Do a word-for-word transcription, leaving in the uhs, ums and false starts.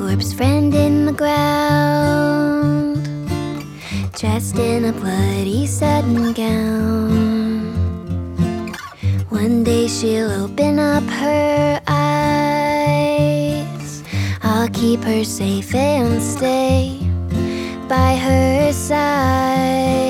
corpse friend in the ground, dressed in a bloody satin gown. One day she'll open up her eyes. I'll keep her safe and stay by her side.